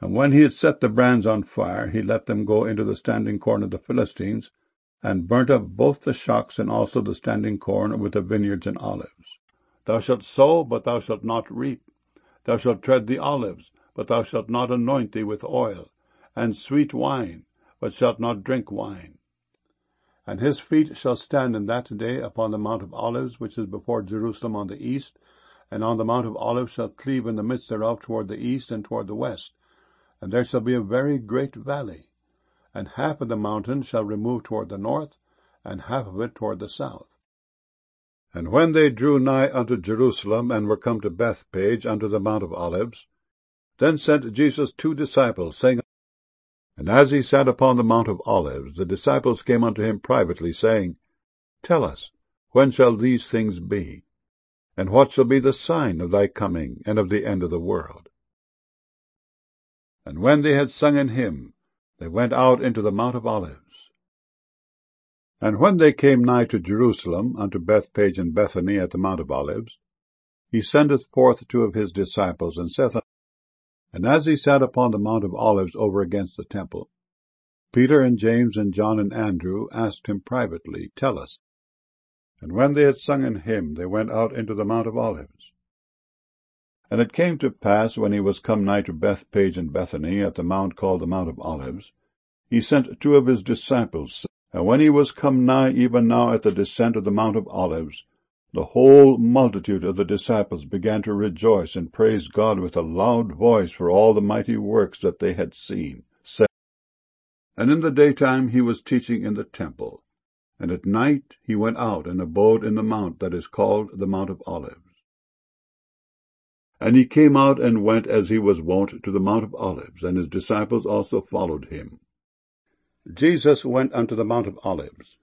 And when he had set the brands on fire, he let them go into the standing corn of the Philistines, and burnt up both the shocks and also the standing corn with the vineyards and olives. Thou shalt sow, but thou shalt not reap. Thou shalt tread the olives, but thou shalt not anoint thee with oil, and sweet wine, but shalt not drink wine. And his feet shall stand in that day upon the Mount of Olives, which is before Jerusalem on the east, and on the Mount of Olives shall cleave in the midst thereof toward the east and toward the west. And there shall be a very great valley, and half of the mountain shall remove toward the north, and half of it toward the south. And when they drew nigh unto Jerusalem, and were come to Bethpage unto the Mount of Olives, then sent Jesus 2 disciples, saying, And as he sat upon the Mount of Olives, the disciples came unto him privately, saying, Tell us, when shall these things be? And what shall be the sign of thy coming, and of the end of the world? And when they had sung an hymn, they went out into the Mount of Olives. And when they came nigh to Jerusalem, unto Bethpage and Bethany at the Mount of Olives, he sendeth forth 2 of his disciples, and saith unto them, And as he sat upon the Mount of Olives over against the temple, Peter and James and John and Andrew asked him privately, Tell us. And when they had sung an hymn, they went out into the Mount of Olives. And it came to pass, when he was come nigh to Bethpage and Bethany at the mount called the Mount of Olives, he sent 2 of his disciples. And when he was come nigh even now at the descent of the Mount of Olives, the whole multitude of the disciples began to rejoice and praise God with a loud voice for all the mighty works that they had seen. And in the daytime he was teaching in the temple, and at night he went out and abode in the mount that is called the Mount of Olives. And he came out and went as he was wont to the Mount of Olives, and his disciples also followed him. Jesus went unto the Mount of Olives.